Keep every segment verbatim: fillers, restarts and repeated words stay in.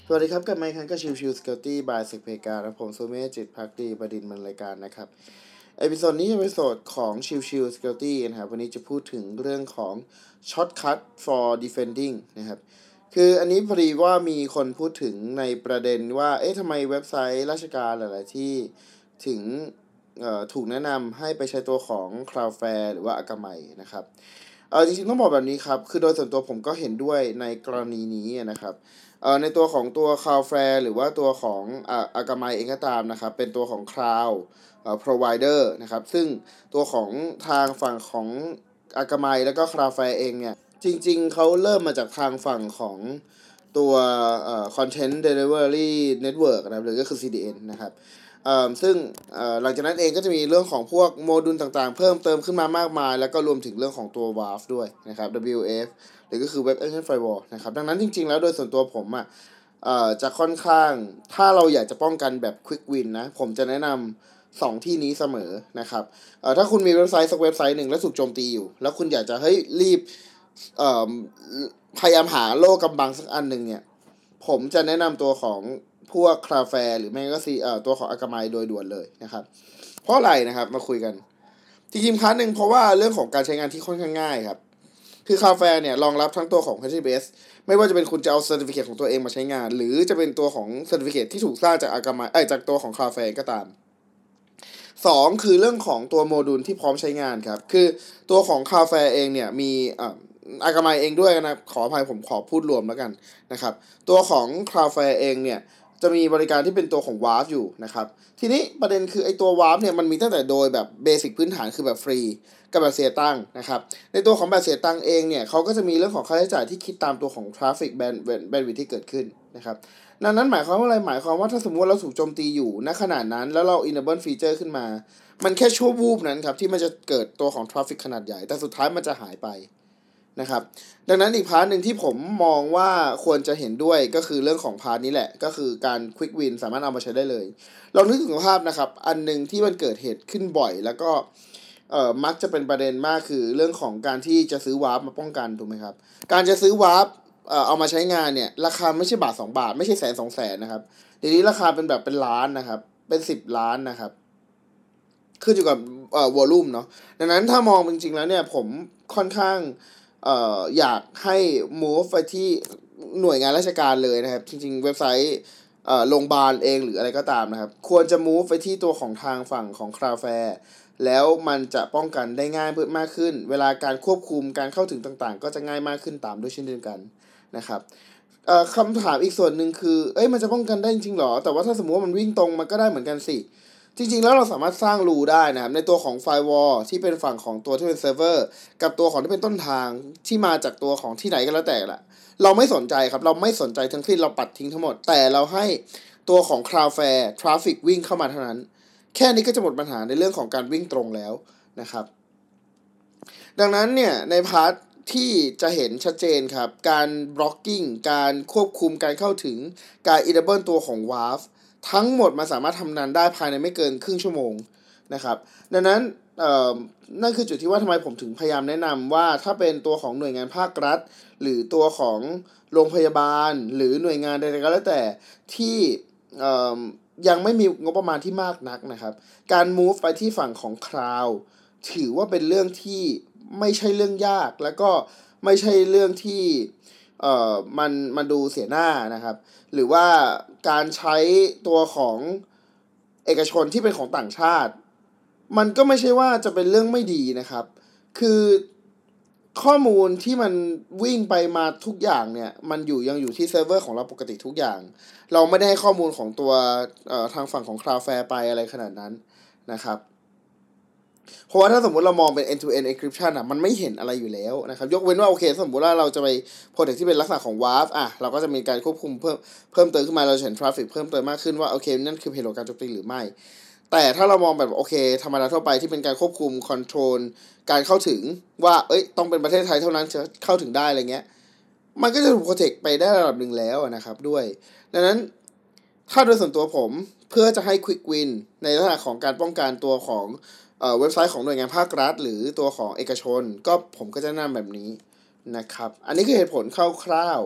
สวัสดีครับกับไมค์คันก็ชิวชิวสเกลตี้บายสิกเพกาและผมโซเมจิตพักดีประดินมันรายการนะครับเอพิโซดนี้เป็นเอพิโซดของชิวชิวสเกลตี้นะครับวันนี้จะพูดถึงเรื่องของ shortcut for defending นะครับคืออันนี้พอดีว่ามีคนพูดถึงในประเด็นว่าเอ๊ะทำไมเว็บไซต์ราชการหลายๆที่ถึงถูกแนะนำให้ไปใช้ตัวของ Cloudflare หรือว่า Akamai นะครับเออจริงๆต้องบอกแบบนี้ครับคือโดยส่วนตัวผมก็เห็นด้วยในกรณีนี้นะครับเอ่อในตัวของตัว Cloudflare หรือว่าตัวของอ่า Akamai เองก็ตามนะครับเป็นตัวของ Cloud เอ่อ provider นะครับซึ่งตัวของทางฝั่งของ Akamai แล้วก็ Cloudflare เองเนี่ยจริงๆเขาเริ่มมาจากทางฝั่งของตัวเอ่อ Content Delivery Network นะครับหรือก็คือ ซี ดี เอ็น นะครับเอ่อซึ่งเอ่อหลังจากนั้นเองก็จะมีเรื่องของพวกโมดูลต่างๆเพิ่มเติมขึ้นมามากมายแล้วก็รวมถึงเรื่องของตัว ดับเบิลยู เอ เอฟ ด้วยนะครับ ดับเบิลยู เอ เอฟ หรือก็คือ Web Application Firewall นะครับดังนั้นจริงๆแล้วโดยส่วนตัวผมอ่ะเอ่อจะค่อนข้างถ้าเราอยากจะป้องกันแบบ Quick Win นะผมจะแนะนำสองที่นี้เสมอนะครับเอ่อถ้าคุณมีเว็บไซต์สักเว็บไซต์หนึ่งแล้วถูกโจมตีอยู่แล้วคุณอยากจะเฮ้ยรีบเอ่อพยายามหาโล่กำบังสักอันหนึ่งเนี่ยผมจะแนะนำตัวของพวก Cloudflare หรือไม่ก็ซีเอ่อตัวของ Akamai โดยด่วนเลยนะครับเพราะอะไรนะครับมาคุยกันจริงๆพาร์ทหนึ่งเพราะว่าเรื่องของการใช้งานที่ค่อนข้างง่ายครับคือ Cloudflare เนี่ยรองรับทั้งตัวของ เอช ที ที พี เอส ไม่ว่าจะเป็นคุณจะเอา Certificate ของตัวเองมาใช้งานหรือจะเป็นตัวของ Certificate ที่ถูกสร้างจาก Akamai เอ้ยจากตัวของ Cloudflare ก็ตามสองคือเรื่องของตัวโมดูลที่พร้อมใช้งานครับคือตัวของ Cloudflare เองเนี่ยมีอ่า Akamai เองด้วยนะขออภัยผมขอพูดรวมแล้วกันนะครับตัวของ Cloudflare เองเนี่ยจะมีบริการที่เป็นตัวของ วาร์ป อยู่นะครับทีนี้ประเด็นคือไอตัว วาร์ป เนี่ยมันมีตั้งแต่โดยแบบเบสิกพื้นฐานคือแบบฟรีกับแบบเสียตังค์นะครับในตัวของแบบเสียตังค์เองเนี่ยเขาก็จะมีเรื่องของค่าใช้จ่ายที่คิดตามตัวของ traffic band bandwidth ที่เกิดขึ้นนะครับดังนั้นหมายความว่าอะไรหมายความว่าถ้าสมมติเราถูกโจมตีอยู่ณขณะนั้นแล้วเรา enable feature ขึ้นมามันแค่ชั่ววูบนั้นครับที่มันจะเกิดตัวของ traffic ขนาดใหญ่แต่สุดท้ายมันจะหายไปนะครับดังนั้นอีกพาร์ทหนึ่งที่ผมมองว่าควรจะเห็นด้วยก็คือเรื่องของพาร์ทนี้แหละก็คือการ quick win สามารถเอามาใช้ได้เลยลองนึกถึงภาพนะครับอันนึงที่มันเกิดเหตุขึ้นบ่อยแล้วก็เอ่อมักจะเป็นประเด็นมากคือเรื่องของการที่จะซื้อวาร์ปมาป้องกันถูกไหมครับการจะซื้อวาร์ปเอ่อเอามาใช้งานเนี่ยราคาไม่ใช่บาทสองบาทไม่ใช่แสนสองแสนนะครับเดี๋ยวนี้ราคาเป็นแบบเป็นล้านนะครับเป็นสิบล้านนะครับขึ้นอยู่กับเอ่อวอลลุ่มเนาะดังนั้นถ้ามองจริงๆแล้วเนี่ยผมค่อนข้างเอ่ออยากให้ move ไปที่หน่วยงานราชการเลยนะครับจริงๆเว็บไซต์เอ่อโรงพยาบาลเองหรืออะไรก็ตามนะครับควรจะ move ไปที่ตัวของทางฝั่งของ Cloudflare แล้วมันจะป้องกันได้ง่ายเพิ่มมากขึ้นเวลาการควบคุมการเข้าถึงต่างๆก็จะง่ายมากขึ้นตามด้วยเช่นเดียวกันนะครับเอ่อคำถามอีกส่วนหนึ่งคือเอ้ยมันจะป้องกันได้จริงๆหรอแต่ว่าถ้าสมมติว่ามันวิ่งตรงมันก็ได้เหมือนกันสิจริงๆแล้วเราสามารถสร้างรูได้นะครับในตัวของ firewall ที่เป็นฝั่งของตัวที่เป็นเซิร์ฟเวอร์กับตัวของที่เป็นต้นทางที่มาจากตัวของที่ไหนก็แล้วแต่ละเราไม่สนใจครับเราไม่สนใจทั้งสิ้นเราปัดทิ้งทั้งหมดแต่เราให้ตัวของ Cloudflare traffic วิ่งเข้ามาเท่านั้นแค่นี้ก็จะหมดปัญหาในเรื่องของการวิ่งตรงแล้วนะครับดังนั้นเนี่ยในพาร์ทที่จะเห็นชัดเจนครับการ blocking การควบคุมการเข้าถึงการ enable ตัวของ วาร์ป ทั้งหมดมันสามารถทำงานได้ภายในไม่เกินครึ่งชั่วโมงนะครับดังนั้นเอ่อนั่นคือจุดที่ว่าทำไมผมถึงพยายามแนะนำว่าถ้าเป็นตัวของหน่วยงานภาครัฐหรือตัวของโรงพยาบาลหรือหน่วยงานใดๆก็แล้วแต่ที่เอ่อยังไม่มีงบประมาณที่มากนักนะครับการ move ไปที่ฝั่งของ cloud ถือว่าเป็นเรื่องที่ไม่ใช่เรื่องยากแล้วก็ไม่ใช่เรื่องที่เอ่อมันมันดูเสียหน้านะครับหรือว่าการใช้ตัวของเอกชนที่เป็นของต่างชาติมันก็ไม่ใช่ว่าจะเป็นเรื่องไม่ดีนะครับคือข้อมูลที่มันวิ่งไปมาทุกอย่างเนี่ยมันอยู่ยังอยู่ที่เซิร์ฟเวอร์ของเราปกติทุกอย่างเราไม่ได้ให้ข้อมูลของตัวเอ่อทางฝั่งของ Cloudflare ไปอะไรขนาดนั้นนะครับเพราะว่าถ้าสมมุติเรามองเป็น end to end encryption อ่ะมันไม่เห็นอะไรอยู่แล้วนะครับยกเว้นว่าโอเคสมมุติว่าเราจะไป protect ที่เป็นลักษณะของ วาร์ป อ่ะเราก็จะมีการควบคุมเพิ่มเพิ่มเติมขึ้นมาเราเห็น traffic เพิ่มเติมมากขึ้นว่าโอเคนั่นคือ payload การโจมตีหรือไม่แต่ถ้าเรามองแบบโอเคธรรมดาทั่วไปที่เป็นการควบคุม control การเข้าถึงว่าเอ้ยต้องเป็นประเทศไทยเท่านั้นจะเข้าถึงได้อะไรเงี้ยมันก็จะถูก protect ไปได้ระดับหนึ่งแล้วนะครับด้วยดังนั้นถ้าโดยส่วนตัวผมเพื่อจะให้ quick win ในลักษณะของการป้องกันตัวของเว็บไซต์ของหน่วยงานภาครัฐหรือตัวของเอกชนก็ผมก็จะแนะนำแบบนี้นะครับอันนี้คือเหตุผลคร่าว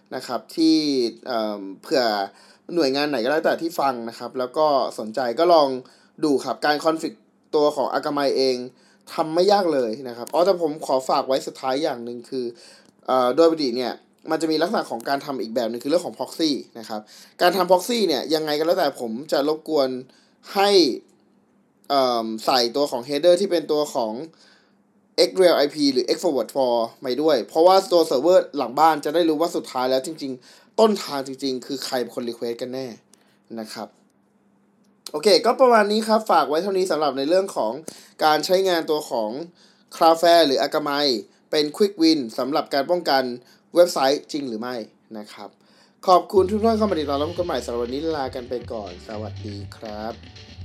นะครับที่เอ่อเผื่อหน่วยงานไหนก็แล้วแต่ที่ฟังนะครับแล้วก็สนใจก็ลองดูครับการคอนฟิกตัวของอากาไมเองทำไม่ยากเลยนะครับอ๋อแต่ผมขอฝากไว้สุดท้ายอย่างหนึ่งคือเอ่อโดยปกติเนี่ยมันจะมีลักษณะของการทำอีกแบบนึงคือเรื่องของ proxy นะครับการทำ proxy เนี่ยยังไงก็แล้วแต่ผมจะรบกวนให้เอ่อใส่ตัวของ header ที่เป็นตัวของ xreal ไอ พี หรือ xforward for ไปด้วยเพราะว่าตัวเซิร์ฟเวอร์หลังบ้านจะได้รู้ว่าสุดท้ายแล้วจริงๆต้นทางจริงๆคือใครเป็นคน request กันแน่นะครับโอเคก็ประมาณนี้ครับฝากไว้เท่านี้สำหรับในเรื่องของการใช้งานตัวของ Cloudflare หรือ Akamai เป็น Quick Win สำหรับการป้องกันเว็บไซต์จริงหรือไม่นะครับขอบคุณทุกท่านเข้ามาติดตามรับชมกันใหม่สำหรับวันนี้ลากันไปก่อนสวัสดีครับ